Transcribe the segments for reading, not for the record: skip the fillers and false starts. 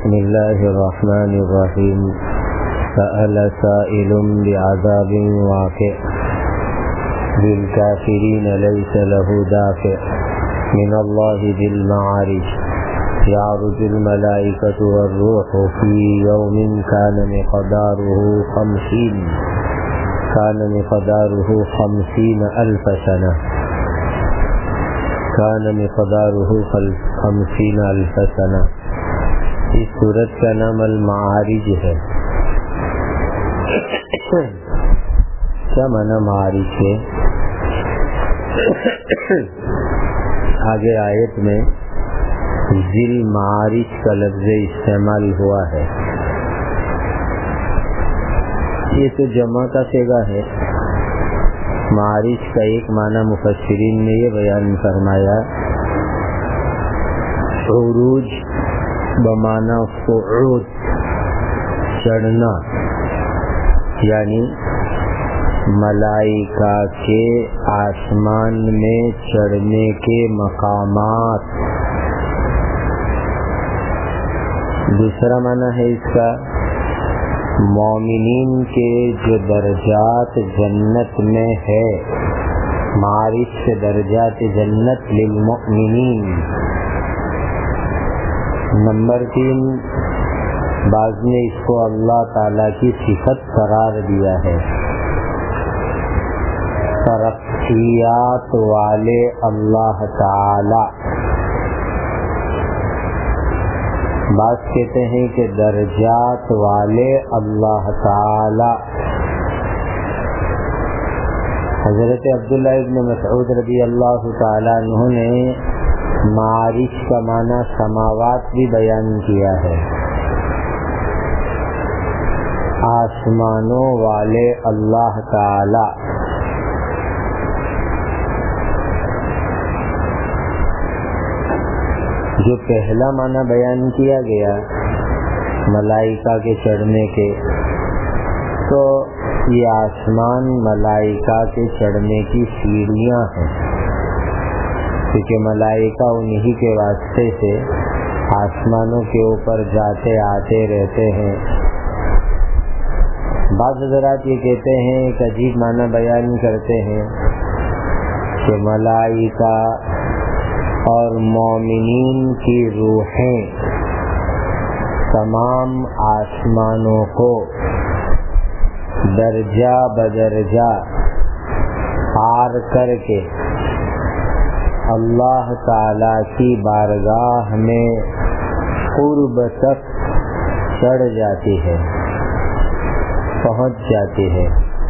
بسم الله الرحمن الرحيم. سأل سائل بعذاب واقع للكافرين ليس له دافع من الله ذي المعارج يعرج الملائكة والروح في يوم كان مقداره 50 ألف سنة. اس سورت کا نام المعارج ہے. کیا معنی معارج ہے؟ آگے آیت میں ذیل معارج کا لفظ استعمال ہوا ہے. یہ تو جمع کا صیغہ ہے. معارج کا ایک معنی مفسرین نے یہ بیان فرمایا عروج بمعنی صعود، چڑھنا، یعنی ملائکہ کے آسمان میں چڑھنے کے مقامات. دوسرا معنی ہے اس کا مومنین کے جو درجات جنت میں ہے، معارج سے درجات جنت للمؤمنین. نمبر 3، بعض نے اس کو اللہ تعالیٰ کی صفت قرار دیا ہے. ترقیات والے اللہ تعالی. بعض کہتے ہیں کہ درجات والے اللہ تعالی. حضرت عبداللہ ابن مسعود رضی اللہ تعالیٰ عنہ نے معارج کا معنی سماوات بھی بیان کیا ہے. آسمانوں والے اللہ تعالی. جو پہلا معنی بیان کیا گیا ملائکہ کے چڑھنے کے، تو یہ آسمان ملائکہ کے چڑھنے کی سیڑھیاں ہیں، کیونکہ ملائکہ انہی کے واسطے سے آسمانوں کے اوپر جاتے آتے رہتے ہیں. بعض حضرات یہ کہتے ہیں، ایک عجیب معنی بیان کرتے ہیں کہ ملائکہ اور مومنین کی روحیں تمام آسمانوں کو درجہ بدرجہ پار کر کے اللہ تعالی کی بارگاہ میں قرب تک چڑھ جاتی ہے، پہنچ جاتی ہے،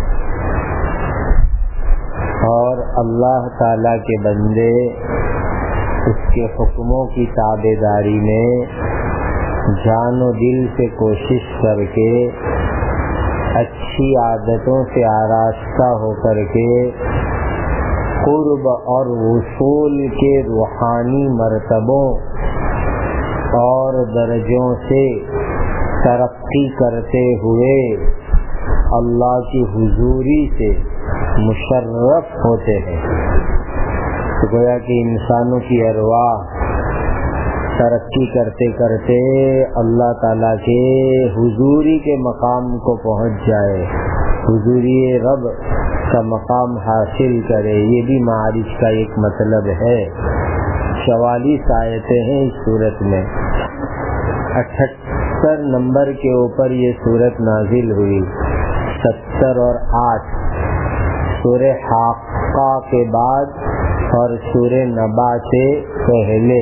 اور اللہ تعالی کے بندے اس کے حکموں کی تابع داری میں جان و دل سے کوشش کر کے اچھی عادتوں سے آراستہ ہو کر کے قرب اور وصول کے روحانی مرتبوں اور درجوں سے ترقی کرتے ہوئے اللہ کی حضوری سے مشرف ہوتے ہیں. تو گویا کہ انسانوں کی ارواح ترقی کرتے کرتے اللہ تعالیٰ کے حضوری کے مقام کو پہنچ جائے، حضوری رب کا مقام حاصل کرے. یہ بھی معارج کا ایک مطلب ہے. 44 آیتیں ہیں اس سورت میں. 78 نمبر کے اوپر یہ سورت نازل ہوئی. 70 اور 8 سورہ حاقہ کے بعد اور سورہ نبا سے پہلے.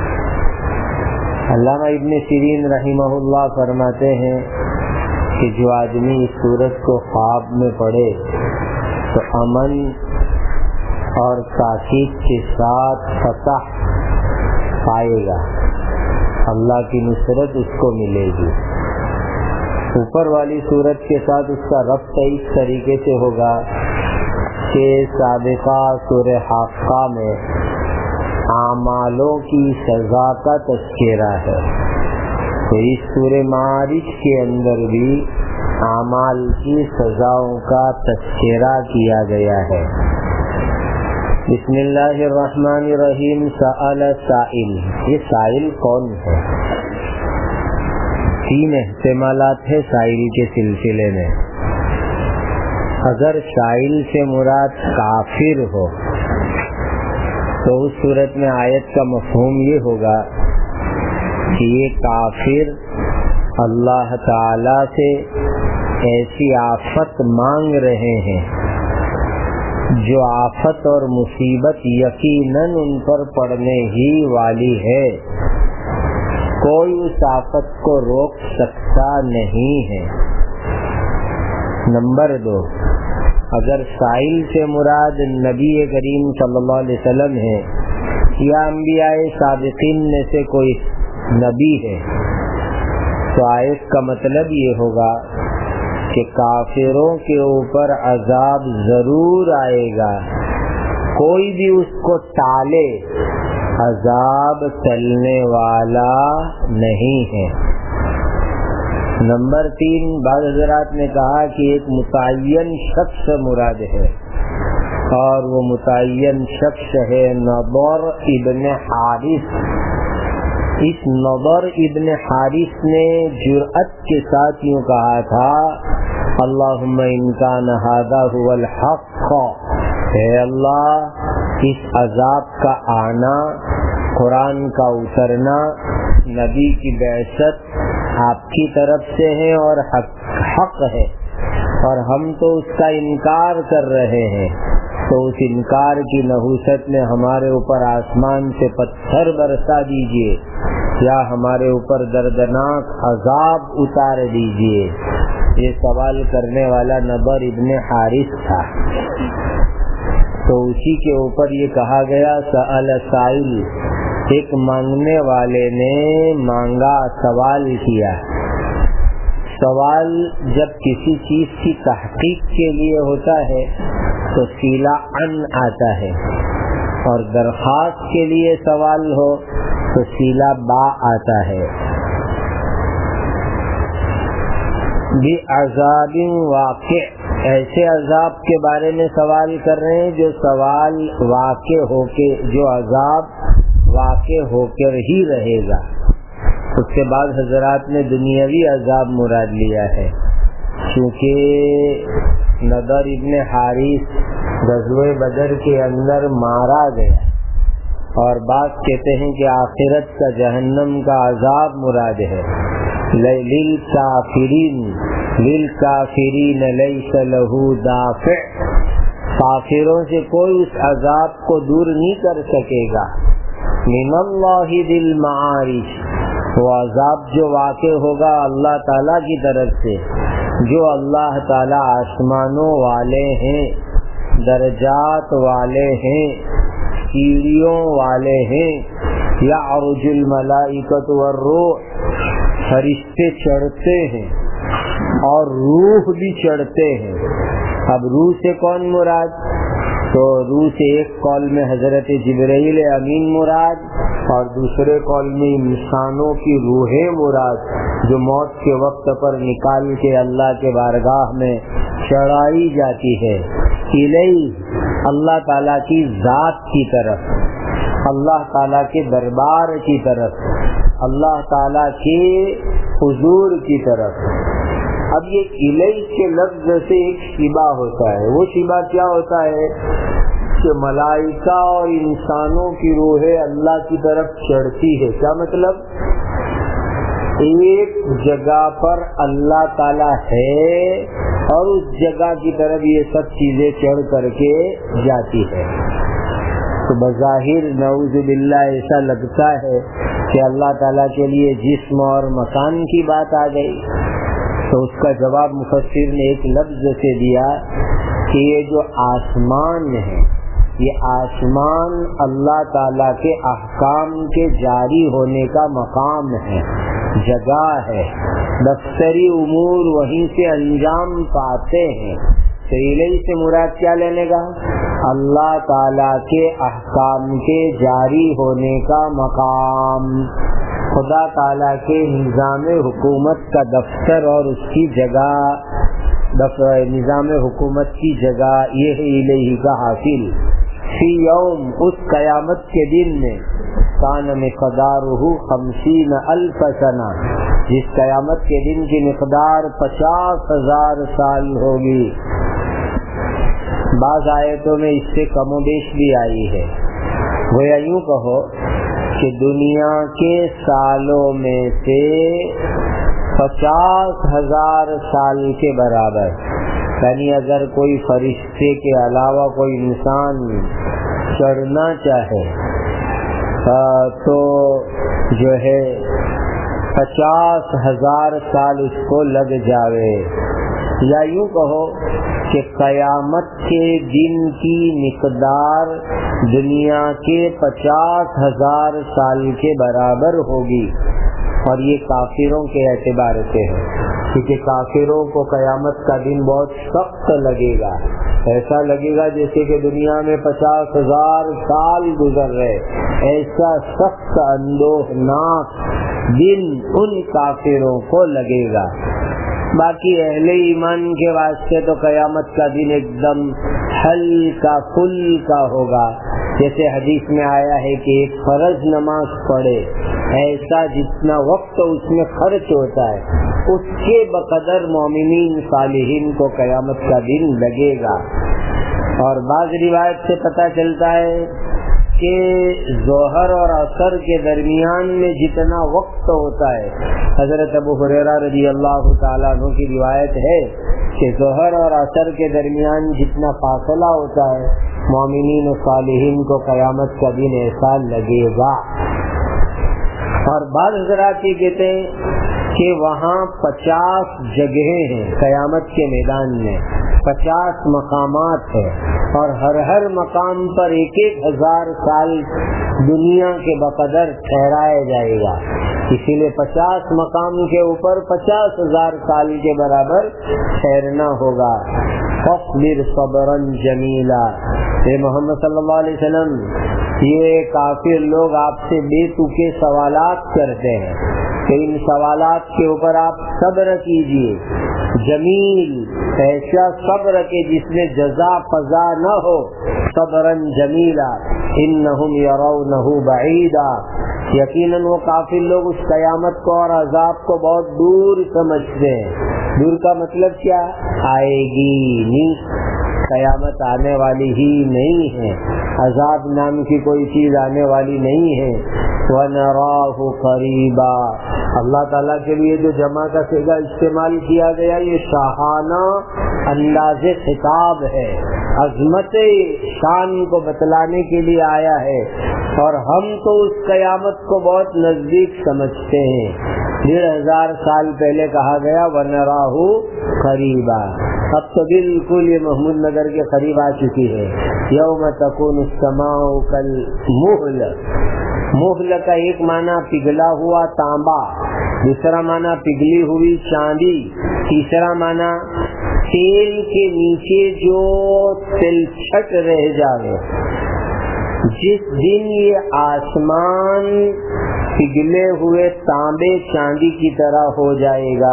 علامہ ابن سیرین رحمہ اللہ فرماتے ہیں کہ جو آدمی اس سورت کو خواب میں پڑھے تو امن اور تاکید کے ساتھ فتح پائے گا، اللہ کی نصرت اس کو ملے گی. اوپر والی سورت کے ساتھ اس کا ربط اس طریقے سے ہوگا کہ سابقہ سورہ حاقہ میں اعمالوں کی سزا کا تذکرہ ہے، تو اس سورہ معارج کے اندر بھی اعمال کی سزاؤں کا تذکرہ کیا گیا ہے. بسم اللہ الرحمن الرحیم. سأل سائل. یہ سائل کون ہے؟ تین احتمالات ہے سائل کے سلسلے میں. اگر سائل سے مراد کافر ہو تو اس صورت میں آیت کا مفہوم یہ ہوگا کہ یہ کافر اللہ تعالی سے ایسی آفت مانگ رہے ہیں جو آفت اور مصیبت یقیناً ان پر پڑنے ہی والی ہے، کوئی اس آفت کو روک سکتا نہیں ہے. نمبر 2، اگر سائل سے مراد نبی کریم صلی اللہ علیہ وسلم ہے یا انبیاء سابقین میں سے کوئی نبی ہے تو آیت کا مطلب یہ ہوگا کہ کافروں کے اوپر عذاب ضرور آئے گا، کوئی بھی اس کو ٹالے عذاب ٹلنے والا نہیں ہے. نمبر 3، بعض حضرات نے کہا کہ ایک متعین شخص مراد ہے اور وہ متعین شخص ہے نضر ابن حارث. اس نضر ابن حارث نے جرأت کے ساتھ یوں کہا تھا اللہم ان کان ھذا ھو الحق، اے اللہ اس عذاب کا آنا، قرآن کا اترنا، نبی کی بعثت آپ کی طرف سے ہے اور حق ہے اور ہم تو اس کا انکار کر رہے ہیں، تو اس انکار کی نحوست میں ہمارے اوپر آسمان سے پتھر برسا دیجئے یا ہمارے اوپر دردناک عذاب اتار دیجئے. یہ سوال کرنے والا نضر ابن حارث تھا، تو اسی کے اوپر یہ کہا گیا سأل سائل، ایک مانگنے والے نے مانگا، سوال کیا. سوال جب کسی چیز کی تحقیق کے لیے ہوتا ہے تو صیغہ ان آتا ہے، اور درخواست کے لیے سوال ہو تو صیغہ با آتا ہے. بعذاب واقع، ایسے عذاب کے بارے میں سوال کر رہے ہیں جو سوال واقع ہو کے، جو عذاب واقع ہو کر ہی رہے گا. اس کے بعد حضرات نے دنیاوی عذاب مراد لیا ہے، کیونکہ نضر ابن حارث غزوہ بدر کے اندر مارا گیا، اور بعض کہتے ہیں کہ آخرت کا جہنم کا عذاب مراد ہے. للکافرین لیس لہ دافع، کافروں سے کوئی اس عذاب کو دور نہیں کر سکے گا. من اللہ ذی المعارج، وہ عذاب جو واقع ہوگا اللہ تعالیٰ کی طرف سے، جو اللہ تعالیٰ آسمانوں والے ہیں، درجات والے ہیں، سیڑھیوں والے ہیں. یعرج الملائکۃ والروح، فرشتے چڑھتے ہیں اور روح بھی چڑھتے ہیں. اب روح سے کون مراد؟ تو روح سے ایک قول میں حضرت جبرائیل امین مراد، اور دوسرے قول میں انسانوں کی روحیں مراد، جو موت کے وقت پر نکال کے اللہ کے بارگاہ میں چڑھائی جاتی ہے. الیہ، اللہ تعالیٰ کی ذات کی طرف، اللہ تعالیٰ کے دربار کی طرف، اللہ تعالیٰ کے حضور کی طرف. اب یہ الیہ کے لفظ سے ایک شبہ ہوتا ہے. وہ شبہ کیا ہوتا ہے کہ ملائکہ اور انسانوں کی روحیں اللہ کی طرف چڑھتی ہے. کیا مطلب؟ ایک جگہ پر اللہ تعالیٰ ہے اور اس جگہ کی طرف یہ سب چیزیں چڑھ کر کے جاتی ہے. تو بظاہر نعوذ باللہ ایسا لگتا ہے کہ اللہ تعالیٰ کے لیے جسم اور مکان کی بات آ گئی. تو اس کا جواب مفسر نے ایک لفظ سے دیا کہ یہ جو آسمان ہے، یہ آسمان اللہ تعالیٰ کے احکام کے جاری ہونے کا مقام ہے، جگہ ہے، دفتری امور وہیں سے انجام پاتے ہیں. تو الیہ سے مراد کیا لینے کا؟ اللہ تعالیٰ کے احکام کے جاری ہونے کا مقام، خدا تعالیٰ کے نظام حکومت کا دفتر اور اس کی جگہ، نظام حکومت کی جگہ، یہ ہے الیہ کا حاصل. فی یوم، اس قیامت کے دن میں، کان مقدارہ 50,000 سنہ، جس قیامت کے دن کی مقدار 50,000 سال ہوگی. بعض آیتوں میں اس سے کم و بیش بھی آئی ہے. گویا یوں کہو کہ دنیا کے سالوں میں سے 50,000 سال کے برابر، یعنی اگر کوئی فرشتے کے علاوہ کوئی انسان چڑھنا چاہے تو جو ہے 50,000 سال اس کو لگ جاوے. یا یوں کہو کہ قیامت کے دن کی مقدار دنیا کے 50,000 سال کے برابر ہوگی. اور یہ کافروں کے اعتبار سے ہے، کیونکہ کافروں کو قیامت کا دن بہت سخت لگے گا. ایسا لگے گا جیسے کہ دنیا میں 50,000 سال گزر رہے. ایسا سخت اندوہناک دن ان کافروں کو لگے گا. باقی اہل ایمان کے واسطے تو قیامت کا دن ایک دم ہلکا پھلکا ہوگا. جیسے حدیث میں آیا ہے کہ ایک فرض نماز پڑھے ایسا جتنا وقت اس میں خرچ ہوتا ہے اس کے بقدر مومنین صالحین کو قیامت کا دن لگے گا. اور بعض روایت سے پتہ چلتا ہے کہ ظہر اور عصر کے درمیان میں جتنا وقت ہوتا ہے، حضرت ابو ہریرہ رضی اللہ تعالیٰ عنہ کی روایت ہے کہ ظہر اور عصر کے درمیان جتنا فاصلہ ہوتا ہے مومنین و صالحین کو قیامت کا دن ایسا لگے گا. اور بعض حضرات یہ کہتے ہیں کہ وہاں 50 جگہیں ہیں قیامت کے میدان میں، 50 مقامات ہیں، اور ہر مقام پر 1,000 سال دنیا کے بقدر ٹھہرایا جائے گا. اسی لیے 50 مقام کے اوپر 50,000 سال کے برابر ٹھہرنا ہوگا. فاصبر صبرا جمیلا. اے محمد صلی اللہ علیہ وسلم، یہ کافر لوگ آپ سے بے تکے سوالات کرتے ہیں کہ ان سوالات کے اوپر آپ صبر کیجیے. جمیل، ایسا صبر کہ جس میں جزا فضا نہ ہو. صبرا جمیلا انہم یرونہ بعیدا. یقیناً وہ کافر لوگ اس قیامت کو اور عذاب کو بہت دور سمجھتے ہیں. دور کا مطلب کیا؟ آئے گی نہیں، قیامت آنے والی ہی نہیں ہے، عذاب نام کی کوئی چیز آنے والی نہیں ہے. وَنَرَاهُ قَرِيبًا. اللہ تعالیٰ کے لیے جو جمع کا صیغہ استعمال کیا گیا یہ شاہانہ انداز خطاب ہے، عظمت شان کو بتلانے کے لیے آیا ہے. اور ہم تو اس قیامت کو بہت نزدیک سمجھتے ہیں. 1,500 سال پہلے کہا گیا وَنَرَاهُ قَرِيبًا. اب تو بالکل یہ محمود نگر کے قریب آ چکی ہے. یوم تکون السماء کالمہل. مہل کا ایک معنی پگھلا ہوا تانبا، دوسرا معنی پگھلی ہوئی چاندی، تیسرا معنی تیل کے نیچے جو تلچھٹ رہ جائے. جس دن یہ آسمان پگھلے ہوئے تانبے چاندی کی طرح ہو جائے گا.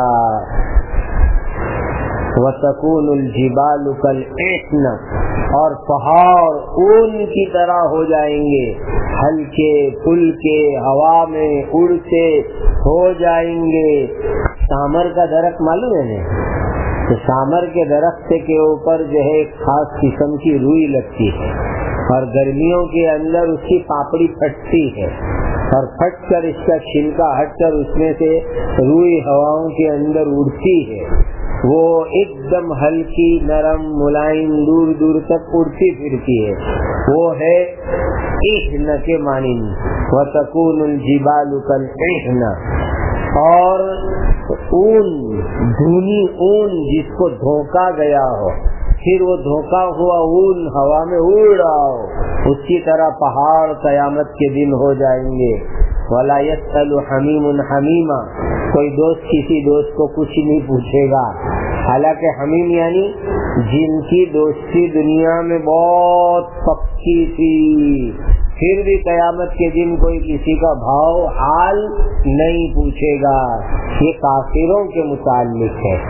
وَتَكُونُ الْجِبَالُ كَالْعِهْنِ. اور پہاڑ اون کی طرح ہو جائیں گے، ہلکے پھلکے ہوا میں اڑتے ہو جائیں گے. سامر کا درخت معلوم ہے نا؟ تو سامر کے درخت کے اوپر جو ہے ایک خاص قسم کی روئی لگتی ہے، اور گرمیوں کے اندر اس کی پاپڑی پھٹتی ہے، اور پھٹ کر اس کا چھلکا ہٹ کر اس میں سے روئی ہواؤں کے اندر اڑتی ہے. وہ ایک دم ہلکی نرم ملائم دور دور تک اڑتی پھرتی ہے. وہ ہے احن کے مانند. وَتَكُونُ الْجِبَالُ كَالْعِهْنِ. اور اون، دھونی اون جس کو دھوکا گیا ہو، پھر وہ دھوکا ہوا اون ہوا میں اڑ رہا ہو، اس کی طرح پہاڑ قیامت کے دن ہو جائیں گے. وَلَا يَسْأَلُ حَمِيمٌ حَمِيمًا. کوئی دوست کسی دوست کو کچھ نہیں پوچھے گا. حالانکہ حمیم یعنی جن کی دوستی دنیا میں بہت پکی تھی، پھر بھی قیامت کے دن کوئی کسی کا بھاؤ حال نہیں پوچھے گا. یہ کافروں کے متعلق ہے.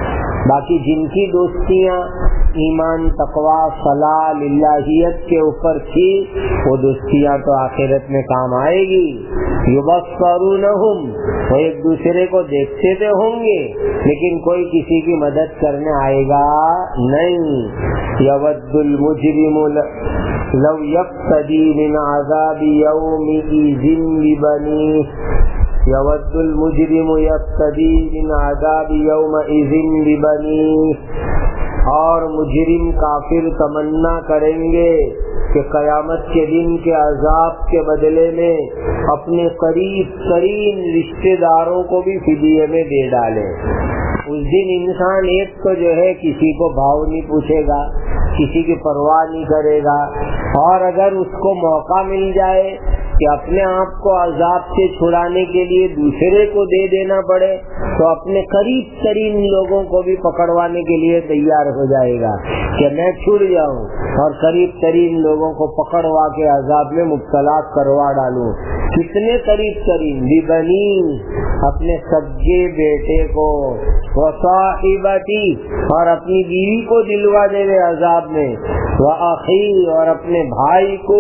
باقی جن کی دوستیاں ایمان، تقوی، صلاح، للہیت کے اوپر تھی، وہ دوستیاں تو آخرت میں کام آئے گی. یبصرونہم، وہ ایک دوسرے کو دیکھتے تو ہوں گے لیکن کوئی کسی کی مدد کرنے آئے گا نہیں. یود المجرم لو یفتدی من عذاب یومئذ ببنیہ، یود المجرم یفتدی من عذاب یومئذ ببنیہ. اور مجرم کافر تمنا کریں گے کہ قیامت کے دن کے عذاب کے بدلے میں اپنے قریب ترین رشتہ داروں کو بھی فدیے میں دے ڈالے. اس دن انسان ایک تو جو ہے کسی کو بھاؤ نہیں پوچھے گا، کسی کی پرواہ نہیں کرے گا، اور اگر اس کو موقع مل جائے کہ اپنے آپ کو عذاب سے چھڑانے کے لیے دوسرے کو دے دینا پڑے تو اپنے قریب ترین لوگوں کو بھی پکڑوانے کے لیے تیار ہو جائے گا کہ میں چھڑ جاؤں اور قریب ترین لوگوں کو پکڑوا کے عذاب میں مبتلا کروا ڈالوں. کتنے قریب ترین؟ ببنی، اپنے سگے بیٹے کو، وصاحبتی، اور اپنی بیوی کو دلوا دے گے عذاب میں، واخی، اور اپنے بھائی کو.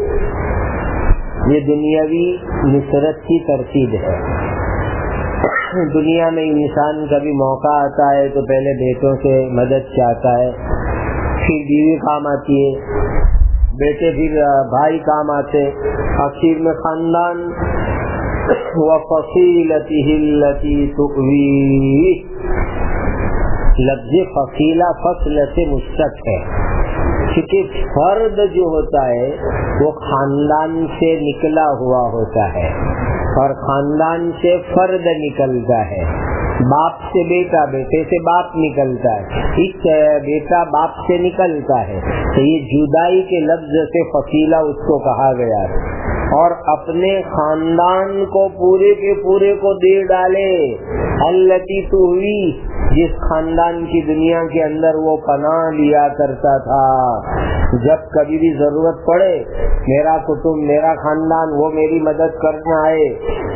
یہ دنیاوی نصرت کی ترتیب ہے. دنیا میں انسان کا بھی موقع آتا ہے تو پہلے بیٹوں سے مدد چاہتا ہے، پھر بیوی کام آتی ہے، بیٹے پھر بھائی کام آتے، آخر میں خاندان. وَفَصِيلَتِهِ الَّتِي تُؤْوِيهِ، لفظ فصیلہ فصل سے مشتق ہے کیونکہ فرد جو ہوتا ہے وہ خاندان سے نکلا ہوا ہوتا ہے اور خاندان سے فرد نکلتا ہے. باپ سے بیٹا، بیٹے سے باپ نکلتا ہے، ایک بیٹا باپ سے نکلتا ہے، تو یہ جدائی کے لفظ سے فصیلہ اس کو کہا گیا ہے. اور اپنے خاندان کو پورے کے پورے کو دے ڈالے. التی تہوی، جس خاندان کی دنیا کے اندر وہ پناہ لیا کرتا تھا، جب کبھی بھی ضرورت پڑے میرا کٹمب، میرا خاندان وہ میری مدد کرنے آئے.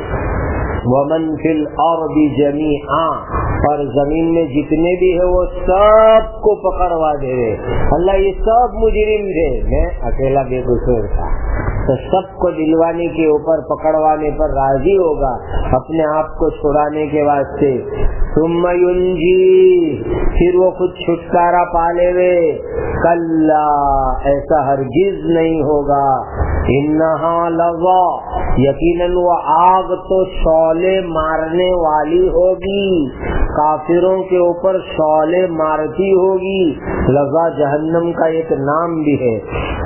ومن فی الارض جمیعا، اور زمین میں جتنے بھی ہیں وہ سب کو پکڑوا دے رہے. اللہ یہ سب مجرم تھے، میں اکیلا بے قصور تھا، تو سب کو دلوانے کے اوپر پکڑوانے پر راضی ہوگا اپنے آپ کو چھڑانے کے واسطے. ثم ینجی، پھر وہ خود چھٹکارا پالے ہوئے. کلا، ایسا ہرگز نہیں ہوگا. انہا لظا، یقیناً وہ آگ تو شعلے مارنے والی ہوگی، کافروں کے اوپر شعلے مارتی ہوگی. لظا جہنم کا ایک نام بھی ہے.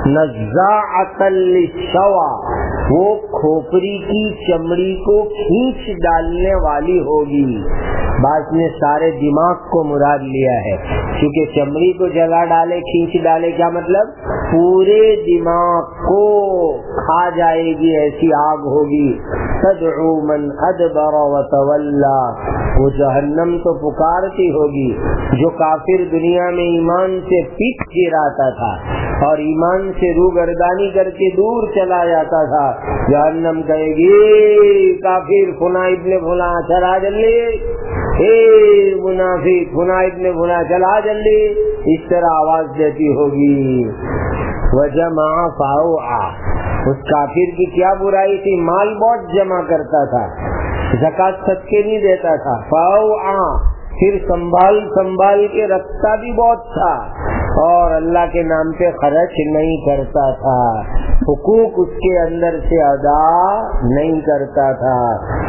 نزاعۃ للشویٰ، وہ کھوپڑی کی چمڑی کو کھینچ ڈالنے والی ہوگی. بعض نے سارے دماغ کو مراد لیا ہے کیونکہ چمڑی کو جلا ڈالے، کھینچ ڈالے، کیا مطلب؟ پورے دماغ کو کھا جائے گی، ایسی آگ ہوگی. تدعو من ادبر وتولا، وہ جہنم تو پکارتی ہوگی جو کافر دنیا میں ایمان سے پیٹ گراتا تھا اور ایمان سے روگردانی کر کے دور چلا جاتا تھا. جہنم کہے گی کافر فلاں ابن فلاں چلا جلدی، اے منافق فلاں ابن فلاں چلا جلدی، اس طرح آواز دیتی ہوگی. وجمع فاوعا، اس کافر کی کیا برائی تھی؟ مال بہت جمع کرتا تھا، زکات صدقے نہیں دیتا تھا. فاوعا، پھر سنبھال کے رکھتا بھی بہت تھا اور اللہ کے نام پہ خرچ نہیں کرتا تھا، حقوق اس کے اندر سے ادا نہیں کرتا تھا.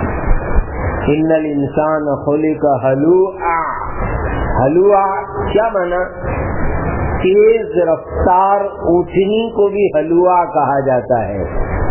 ان الانسان خلق ہلوعا، ہلوعا کیا مانا؟ تیز رفتار اونٹنی کو بھی ہلوعا کہا جاتا ہے.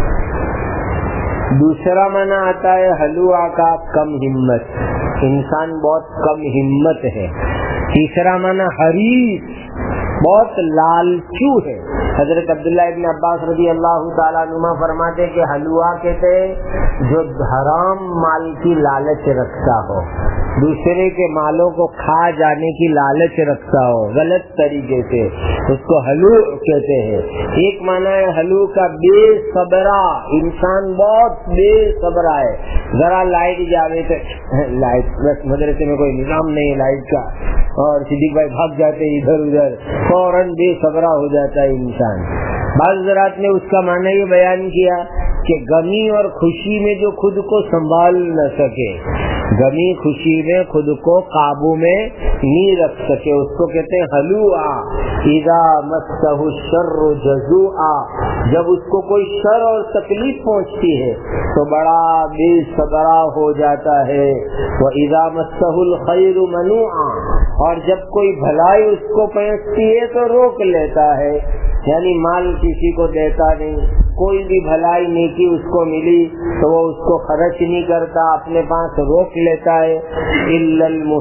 دوسرا معنی آتا ہے ہلوعا کا کم ہمت، انسان بہت کم ہمت ہے. تیسرا معنی حریص، بہت لالچو ہے. حضرت عبداللہ ابن عباس رضی اللہ تعالیٰ عنہما فرماتے کہ ہلوعا کہتے ہیں جو حرام مال کی لالچ رکھتا ہو. دوسرے کے مالوں کو کھا جانے کی لالچ رکھتا ہو غلط طریقے سے، اس کو ہلو کہتے ہیں۔ ایک معنی ہے ہلو کا بے صبرا، انسان بہت بے صبرا ہے، ذرا لائٹ جاوے تو لائٹ، بس مدرسے میں کوئی نظام نہیں ہے لائٹ کا، اور صدیق بھائی بھاگ جاتے ادھر ادھر، فوراً بے صبرا ہو جاتا ہے انسان۔ بعض حضرات نے اس کا معنی یہ بیان کیا کہ غمی اور خوشی میں جو خود کو سنبھال نہ سکے، غمی خوشی میں خود کو قابو میں نہیں رکھ سکے، اس کو کہتے ہیں ہلوعا۔ اذا مسہ الشر جزوعا، جب اس کو کوئی شر اور تکلیف پہنچتی ہے تو بڑا بے صبرا ہو جاتا ہے۔ واذا مسہ الخیر منوعا، اور جب کوئی بھلائی اس کو پہنچتی ہے تو روک لیتا ہے، یعنی مال کسی کو دیتا نہیں، کوئی بھی بھلائی نیکی اس کو ملی تو وہ اس کو خرچ نہیں کرتا، اپنے پاس روک لیتا ہے۔ الا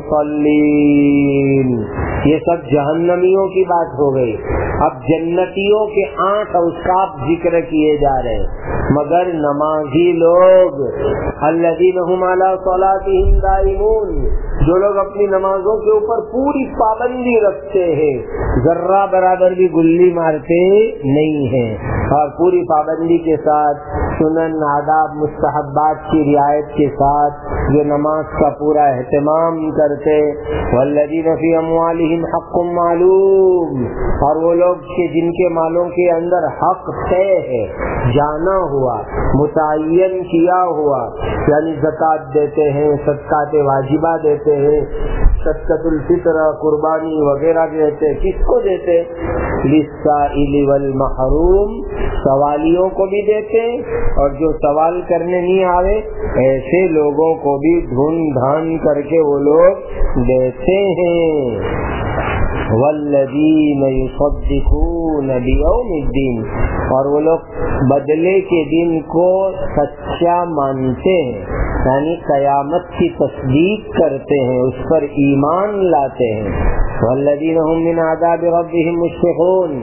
المصلین، یہ سب جہنمیوں کی بات ہو گئی۔ اب جنتیوں کے 8 اوصاف ذکر کیے جا رہے ہیں، مگر نمازی لوگ الذین هم علی صلاتهم دائمون، جو لوگ اپنی نمازوں کے اوپر پوری پابندی رکھتے ہیں، ذرہ برابر بھی گلی مارتے نہیں ہیں، اور پوری پابندی کے ساتھ سنن آداب مستحبات کی رعایت کے ساتھ جو نماز کا پورا اہتمام کرتے۔ والذین فی اموالہم حق معلوم، اور وہ لوگ کہ جن کے مالوں کے اندر حق طے ہے، جانا ہوا، متعین کیا ہوا، یعنی زکوٰۃ دیتے ہیں، صدقات واجبہ دیتے ہیں، صدقۃ الفطر قربانی وغیرہ دیتے، کس کو دیتے؟ للسائل والمحروم، سوالیوں کو بھی دیتے، اور جو سوال کرنے نہیں آوے ایسے لوگوں کو بھی ڈھونڈ ڈھان کر کے وہ لوگ دیتے ہیں۔ والذین یصدقون بیوم الدین، اور وہ لوگ بدلے کے دن کو سچا مانتے ہیں، یعنی قیامت کی تصدیق کرتے ہیں، اس پر ایمان لاتے ہیں۔ والذین هم من عذاب ربهم مشفقون،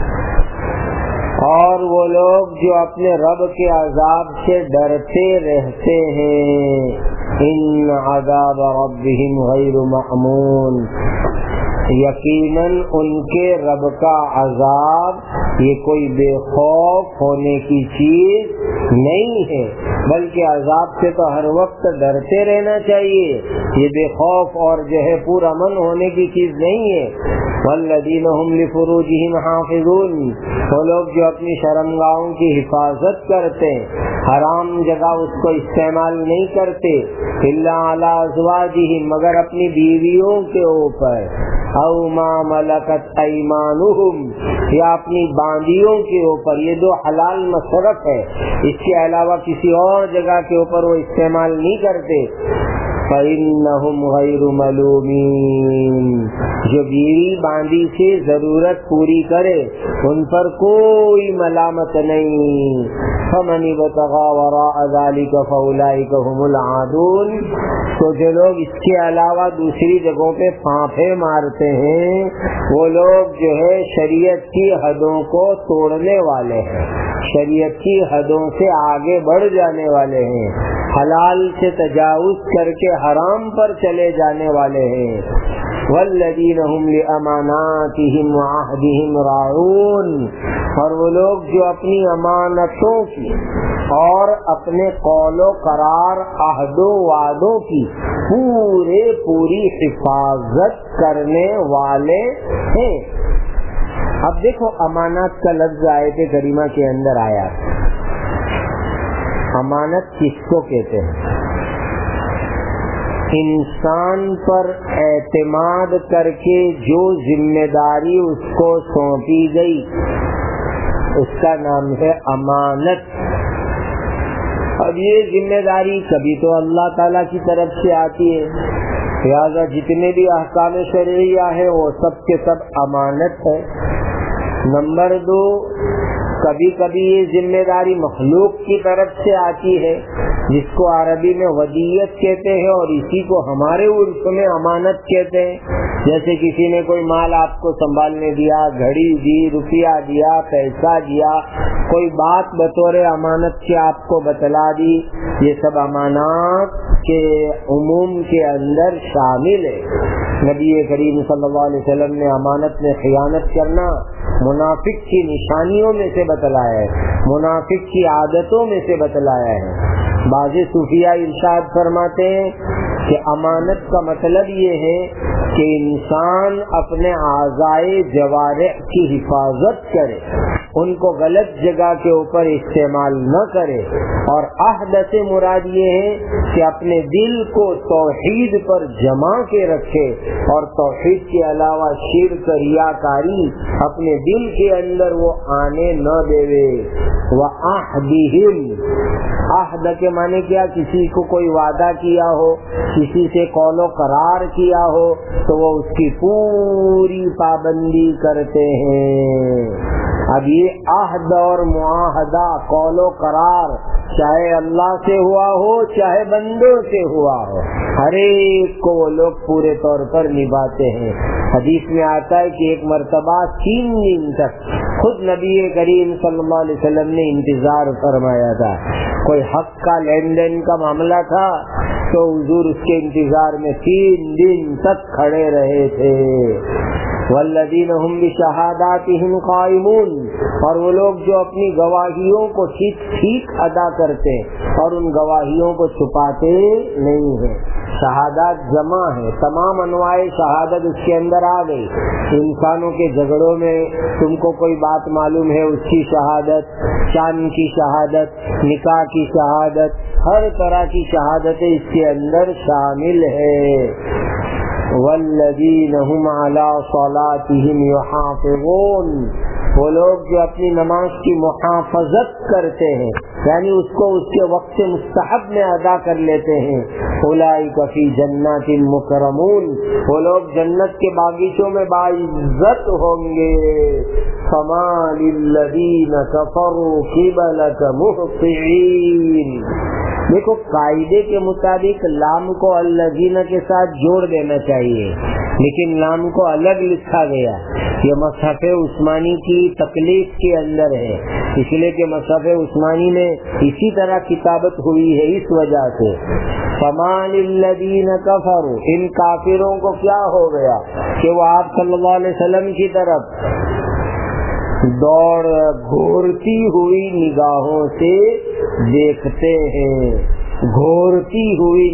اور وہ لوگ جو اپنے رب کے عذاب سے ڈرتے رہتے ہیں۔ ان عذاب ربهم غیر مأمون، یقیناً ان کے رب کا عذاب یہ کوئی بے خوف ہونے کی چیز نہیں ہے، بلکہ عذاب سے تو ہر وقت ڈرتے رہنا چاہیے، یہ بے خوف اور جو ہے پورا من ہونے کی چیز نہیں ہے۔ والذین هم لفروجهم حافظون، وہ لوگ جو اپنی شرمگاہوں کی حفاظت کرتے، حرام جگہ اس کو استعمال نہیں کرتے، الا علی ازواجہم، مگر اپنی بیویوں کے اوپر، او ما ملکت ایمانہم، یا اپنی باندیوں کے اوپر، یہ دو حلال مصرف ہے، اس کے علاوہ کسی اور جگہ کے اوپر وہ استعمال نہیں کرتے۔ فإنہم غیر ملومین، جو بیوی باندی سے ضرورت پوری کرے ان پر کوئی ملامت نہیں۔ فمن ابتغى وراء ذلك فأولئك هم العادون، تو جو لوگ اس کے علاوہ دوسری جگہوں پہ پھانپے مارتے ہیں وہ لوگ جو ہے شریعت کی حدوں کو توڑنے والے ہیں، شریعت کی حدوں سے آگے بڑھ جانے والے ہیں، حلال سے تجاوز کر کے حرام پر چلے جانے والے ہیں۔ والذین هم لأماناتهم وعہدهم راعون، اور وہ لوگ جو اپنی امانتوں کی اور اپنے قول و قرار، عہد و وعدوں کی پوری حفاظت کرنے والے ہیں۔ اب دیکھو امانت کا لفظ آیت کریمہ کے اندر آیا، امانت کس کو کہتے ہیں؟ انسان پر اعتماد کر کے جو ذمہ داری اس کو سونپی گئی اس کا نام ہے امانت۔ اب یہ ذمہ داری کبھی تو اللہ تعالیٰ کی طرف سے آتی ہے، لہٰذا جتنے بھی احکام شرعیہ ہیں وہ سب کے سب امانت ہے۔ نمبر 2، کبھی کبھی یہ ذمہ داری مخلوق کی طرف سے آتی ہے جس کو عربی میں ودیت کہتے ہیں، اور اسی کو ہمارے عرف میں امانت کہتے ہیں۔ جیسے کسی نے کوئی مال آپ کو سنبھالنے دیا، گھڑی دی، روپیہ دیا، پیسہ دیا، کوئی بات بطور امانت کے آپ کو بتلا دی، یہ سب امانات کے عموم کے اندر شامل ہے۔ نبی کریم صلی اللہ علیہ وسلم نے امانت میں خیانت کرنا منافق کی نشانیوں میں سے بتلایا ہے، منافق کی عادتوں میں سے بتلایا ہے۔ بعض صوفیاء ارشاد فرماتے ہیں کہ امانت کا مطلب یہ ہے کہ انسان اپنے اعضائے جوارح کی حفاظت کرے، ان کو غلط جگہ کے اوپر استعمال نہ کرے، اور عہد سے مراد یہ ہے کہ اپنے دل کو توحید پر جما کے رکھے، اور توحید کے علاوہ شرک، ریاکاری اپنے دل کے اندر وہ آنے نہ دے۔ وَعَهْدِهِمْ، عہد کے معنی کیا؟ کسی کو کوئی وعدہ کیا ہو، کسی سے قول و قرار کیا ہو تو وہ اس کی پوری پابندی کرتے ہیں۔ اب یہ عہد اور معاہدہ، قول و قرار، چاہے اللہ سے ہوا ہو چاہے بندوں سے ہوا ہو، ہر ایک کو وہ لوگ پورے طور پر نبھاتے ہیں۔ حدیث میں آتا ہے کہ ایک مرتبہ 3 دن تک خود نبی کریم صلی اللہ علیہ وسلم نے انتظار فرمایا تھا۔ کوئی حق کا لین دین کا معاملہ تھا تو حضور اس کے انتظار میں 3 دن تک کھڑے رہے تھے۔ والذین هم بشہاداتہم قائمون، اور وہ لوگ جو اپنی گواہیوں کو ٹھیک ادا کرتے اور ان گواہیوں کو چھپاتے نہیں ہیں۔ شہادات جمع ہے، تمام انواع شہادت اس کے اندر آ گئی۔ انسانوں کے جھگڑوں میں تم کو کوئی بات معلوم ہے، اس کی شہادت، شان کی شہادت، نکاح کی شہادت، ہر طرح کی شہادتیں اس کے اندر شامل ہے۔ والذین هم علی صلاتہم یحافظون، وہ لوگ جو اپنی نماز کی محافظت کرتے ہیں، یعنی اس کو اس کے وقت مستحب میں ادا کر لیتے ہیں۔ اولئک فی جنات مکرمون، وہ لوگ جنت کے باغیچوں میں باعزت ہوں گے۔ فما للذین کفروا قبلک مہطعین، دیکھو قاعدے کے مطابق لام کو الذین کے ساتھ جوڑ دینا چاہیے، لیکن لام کو الگ لکھا گیا۔ یہ مصحف عثمانی کی تکلیف کے اندر ہے، اس لیے کہ مصحف عثمانی میں اسی طرح کتابت ہوئی ہے، اس وجہ سے۔ فما للذین کفروا، ان کافروں کو کیا ہو گیا کہ وہ آپ صلی اللہ علیہ وسلم کی طرف گھورتی ہوئی نگاہوں سے دیکھتے ہیں، گھورتی ہوئی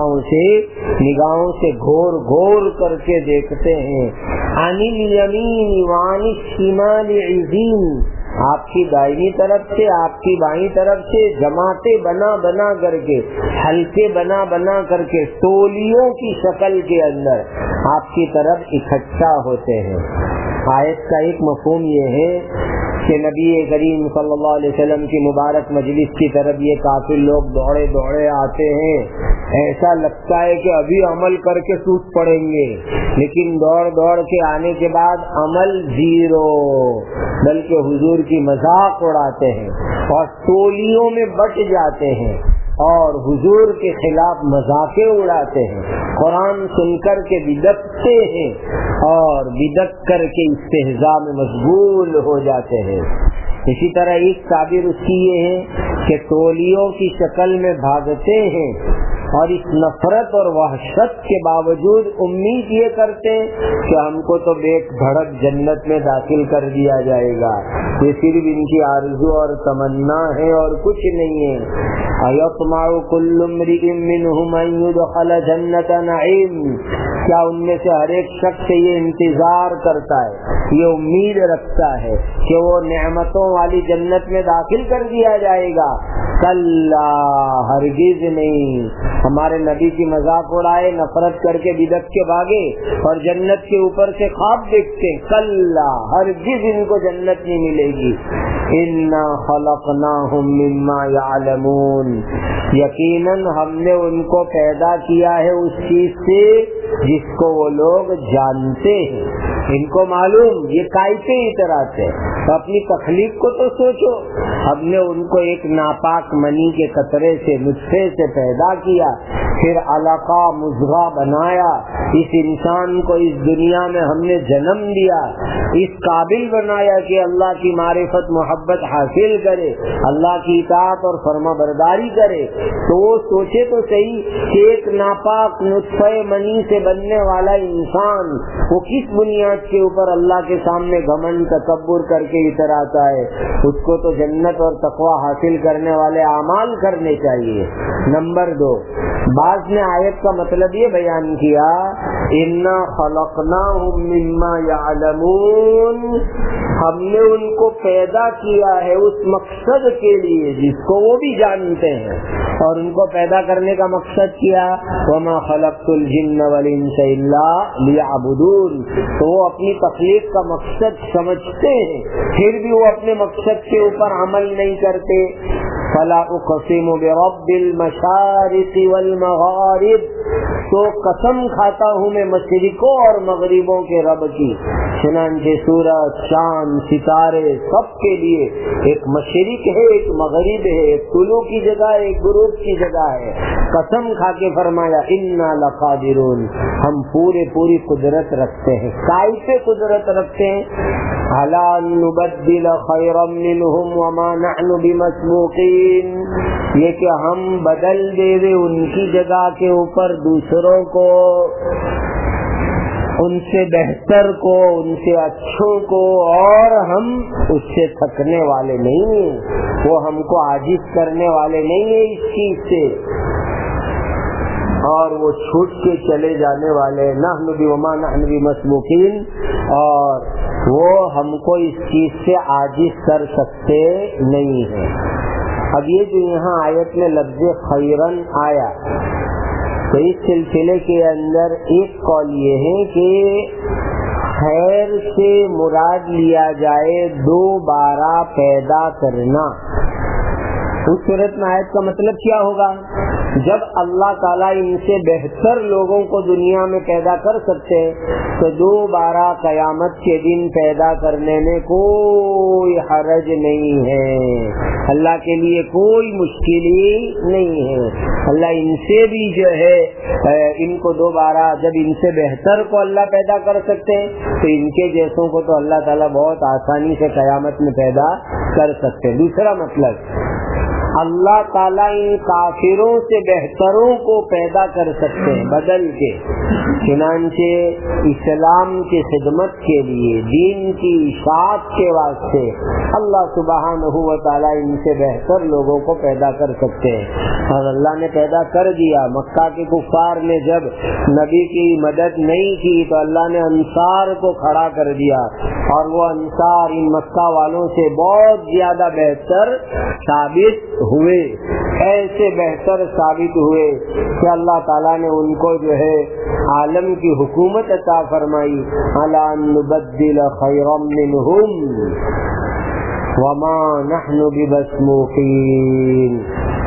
نگاہوں سے گھور گھور کر کے دیکھتے ہیں۔ عن الیمین وعن الشمال عزین، آپ کی دائنی طرف سے، آپ کی بائیں طرف سے جماعتیں بنا بنا کر کے، حلقے بنا بنا کر کے، تولیوں کی شکل کے اندر آپ کی طرف اکٹھا ہوتے ہیں۔ آیت کا ایک مفہوم یہ ہے کہ نبی کریم صلی اللہ علیہ وسلم کی مبارک مجلس کی طرف یہ کافر لوگ دوڑے دوڑے آتے ہیں، ایسا لگتا ہے کہ ابھی عمل کر کے ٹوٹ پڑیں گے، لیکن دوڑ دوڑ کے آنے کے بعد عمل زیرو، بلکہ حضور کی مذاق اڑاتے ہیں اور ٹولیوں میں بٹ جاتے ہیں اور حضور کے خلاف مذاقیں اڑاتے ہیں، قرآن سن کر کے بدکتے ہیں اور بدک کر کے استہزاء میں مشغول ہو جاتے ہیں۔ اسی طرح ایک تعبیر اس کی یہ ہے کہ تولیوں کی شکل میں بھاگتے ہیں اور اس نفرت اور وحشت کے باوجود امید یہ کرتے ہیں کہ ہم کو تو بیک دھڑک جنت میں داخل کر دیا جائے گا۔ یہ صرف ان کی آرزو اور تمنا ہے اور کچھ نہیں ہے۔ اَيَطْمَعُ كُلُّ امْرِئٍ مِّنْهُمْ أَن يُدْخَلَ جَنَّةَ نَعِيمٍ، کیا ان میں سے ہر ایک شخص یہ انتظار کرتا ہے، یہ امید رکھتا ہے کہ وہ نعمتوں والی جنت میں داخل کر دیا جائے گا؟ کلا، ہرگز نہیں۔ ہمارے نبی کی مذاق اڑائے، نفرت کر کے بدک کے بھاگے اور جنت کے اوپر سے خواب دیکھتے، کلا، ہرگز ان کو جنت نہیں ملے گی۔ انا خلقناہم مما یعلمون، یقیناً ہم نے ان کو پیدا کیا ہے اس چیز سے جس کو وہ لوگ جانتے ہیں، ان کو معلوم، یہ کائتے اتراتے، تو اپنی تخلیق کو تو سوچو، ہم نے ان کو ایک ناپاک منی کے قطرے سے، نطفے سے پیدا کیا، پھر علقہ مضغہ بنایا، اس انسان کو اس دنیا میں ہم نے جنم دیا، اس قابل بنایا کہ اللہ کی معرفت محبت حاصل کرے، اللہ کی اطاعت اور فرما برداری کرے، تو وہ سوچے تو صحیح کہ ایک ناپاک نطفہ منی سے بننے والا انسان وہ کس بنیاد کے اوپر اللہ کے سامنے گھمنڈ تکبر کر کے اتر آتا ہے؟ اس کو تو جنت اور تقوی حاصل کرنے والے اعمال کرنے چاہیے۔ نمبر 2، بعض نے آیت کا مطلب یہ بیان کیا اِنَّا خَلَقْنَاهُمْ مِمَّا يَعْلَمُونَ، ہم نے ان کو پیدا کیا ہے اس مقصد کے لیے جس کو وہ بھی جانتے ہیں، اور ان کو پیدا کرنے کا مقصد کیا وَمَا خَلَقْتُ الْجِنَّ وَالْإِنسَ إِلَّا لِيَعْبُدُونَ، تو وہ اپنی تخلیق کا مقصد سمجھتے ہیں، پھر بھی وہ اپنے مقصد کے اوپر عمل نہیں کرتے۔ فَلَا أُقْسِمُ بِرَبِّ الْمَشَارِقِ وَالْمَغَارِبِ، تو قسم کھاتا ہوں میں مشرقوں اور مغربوں کے رب کی۔ چنانچہ سورج، چاند، ستارے سب کے لیے ایک مشرق ہے، ایک مغرب ہے، ایک طلوع کی جگہ ہے، ایک غروب کی جگہ ہے۔ قسم کھا کے فرمایا اِنَّا لَقَادِرُونَ، ہم پوری قدرت رکھتے ہیں۔ کائی پہ قدرت رکھتے ہیں؟ عَلَىٰ أَن نُبَدِّلَ خَيْرًا مِّنْهُمْ وَمَا نَحْنُ بِمَسْبُوقِينَ، یہ کہ ہم بدل دے ان کی جگہ کے اوپر دوسروں کو، ان سے بہتر کو، ان سے اچھوں کو، اور ہم اس سے تھکنے والے نہیں ہیں، وہ ہم کو عاجز کرنے والے نہیں ہیں اس چیز سے، اور وہ چھوٹ کے چلے جانے والے نحن وما نحن بمسبوقین، اور وہ ہم کو اس چیز سے عاجز کر سکتے نہیں ہیں۔ اب یہ جو یہاں آیت میں لفظ خیرن آیا، تو اس سلسلے کے اندر ایک قول یہ ہے کہ خیر سے مراد لیا جائے دوبارہ پیدا کرنا۔ اس صورت میں آیت کا مطلب کیا ہوگا؟ جب اللہ تعالیٰ ان سے بہتر لوگوں کو دنیا میں پیدا کر سکتے تو دوبارہ قیامت کے دن پیدا کرنے میں کوئی حرج نہیں ہے، اللہ کے لیے کوئی مشکل ہی نہیں ہے۔ اللہ ان سے بھی جو ہے ان کو دوبارہ، جب ان سے بہتر کو اللہ پیدا کر سکتے ہیں تو ان کے جیسوں کو تو اللہ تعالیٰ بہت آسانی سے قیامت میں پیدا کر سکتے ہیں۔ دوسرا مطلب، اللہ تعالیٰ ان کافروں سے بہتروں کو پیدا کر سکتے ہیں بدل کے، چنانچہ اسلام کی خدمت کے لیے، دین کی اشاعت کے واسطے اللہ سبحانہ و تعالیٰ ان سے بہتر لوگوں کو پیدا کر سکتے ہیں، اور اللہ نے پیدا کر دیا۔ مکہ کے کفار نے جب نبی کی مدد نہیں کی تو اللہ نے انصار کو کھڑا کر دیا، اور وہ انصار ان مکہ والوں سے بہت زیادہ بہتر ثابت ہوئے، ایسے بہتر ثابت ہوئے کہ اللہ تعالیٰ نے ان کو جو ہے عالم کی حکومت عطا فرمائی۔ عَلَىٰ أَن نُبَدِّلَ خَيْرًا مِّنْهُمْ وَمَا نَحْنُ بِمَسْبُوقِينَ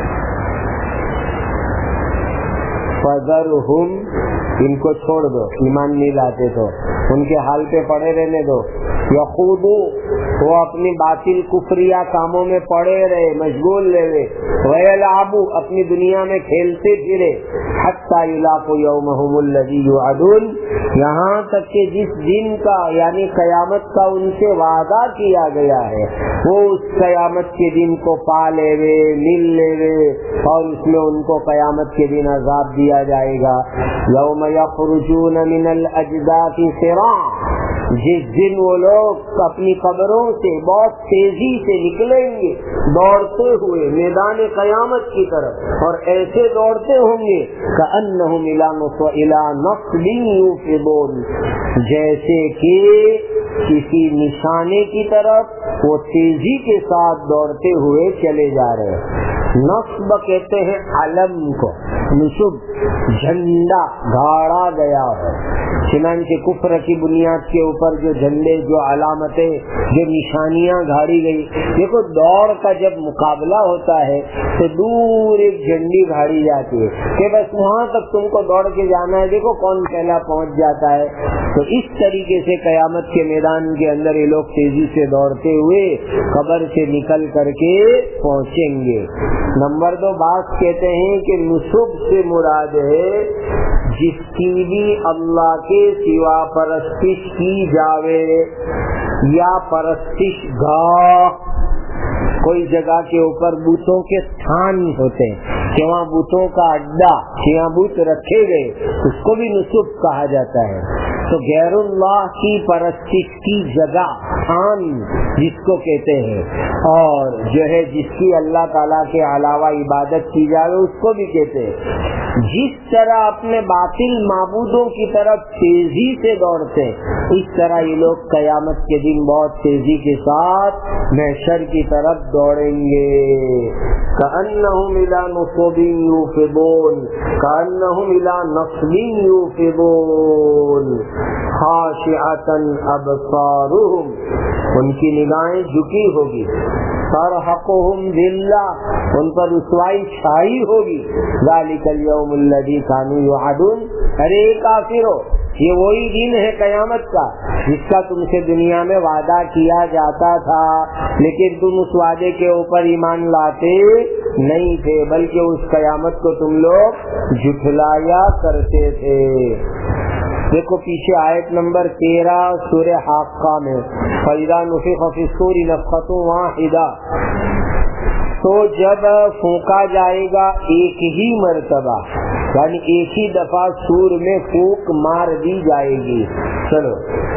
فَذَرْهُمْ، ان کو چھوڑ دو، ایمان نہیں لاتے تو ان کے حال پہ پڑے رہنے دو۔ یخوضوا، وہ اپنی باطل کفریہ کاموں میں پڑے رہے، مشغول رہے، ویلعبوا، اپنی دنیا میں کھیلتے پھرے، حتی یلاقوا یومہم الذی یوعدون، یہاں تک کہ جس دن کا یعنی قیامت کا ان سے وعدہ کیا گیا ہے وہ اس قیامت کے دن کو پا لے وے، مل لے وے، اور اس میں ان کو قیامت کے دن عذاب دیا جائے گا۔ یوم یخرجون من الاجداث سراعا، جس دن وہ لوگ اپنی قبروں سے بہت تیزی سے نکلیں گے دوڑتے ہوئے میدان قیامت کی طرف، اور ایسے دوڑتے ہوں گے کأنہم الی نصب یوفضون، جیسے کہ کسی نشانے کی طرف وہ تیزی کے ساتھ دوڑتے ہوئے چلے جا رہے ہیں۔ نصب کہتے ہیں علم کو، نصب جھنڈا گاڑا گیا ہے، چنانچہ کفر کی بنیاد کے اوپر جو جھنڈے، جو علامتیں، جو نشانیاں گاڑی گئی۔ دیکھو دوڑ کا جب مقابلہ ہوتا ہے تو دور ایک جھنڈی گاڑی جاتی ہے کہ بس وہاں تک تم کو دوڑ کے جانا ہے، دیکھو کون پہلا پہنچ جاتا ہے۔ تو اس طریقے سے قیامت کے میدان کے اندر یہ لوگ تیزی سے دوڑتے ہوئے قبر سے نکل کر کے پہنچیں گے۔ نمبر 2 بعض کہتے ہیں کہ نصب سے مراد ہے جس کی بھی اللہ کے سوا پرستش کی جاوے یا پرستش گاہ، کوئی جگہ کے اوپر بتوں کے تھان ہوتے ہیں کہ وہاں بتوں کا اڈا، یہاں بت رکھے گئے، اس کو بھی نصب کہا جاتا ہے۔ تو غیر اللہ کی پرستش کی جگہ، تھان جس کو کہتے ہیں، اور جو ہے جس کی اللہ تعالیٰ کے علاوہ عبادت کی جائے اس کو بھی کہتے ہیں۔ جس طرح اپنے باطل معبودوں کی طرف تیزی سے دوڑتے اس طرح یہ لوگ قیامت کے دن بہت تیزی کے ساتھ محشر کی طرف دوڑیں گے۔ کأنہم الی نصب یوفضون، کأنہم الی نصب یوفضون، خاشعۃ ابصارہم، ان کی نگاہیں جھکی ہوگی، ترہقہم ذلہ، ان پر رسوائی چھائی ہوگی، ذالک الیوم الذی کانوا یوعدون، ارے کافرو یہ وہی دن ہے قیامت کا جس کا تم سے دنیا میں وعدہ کیا جاتا تھا، لیکن تم اس وعدے کے اوپر ایمان لاتے نہیں تھے بلکہ اس قیامت کو تم لوگ جھٹلایا کرتے تھے۔ دیکھو پیچھے آیت نمبر 13 سورہ حاقہ میں، فَإِذَا نُفِخَ فِي الصُّورِ نَفْخَةٌ وَاحِدَةٌ، تو جب پھونکا جائے گا ایک ہی مرتبہ، یعنی ایک ہی دفعہ سور میں پھونک مار دی جائے گی۔ چلو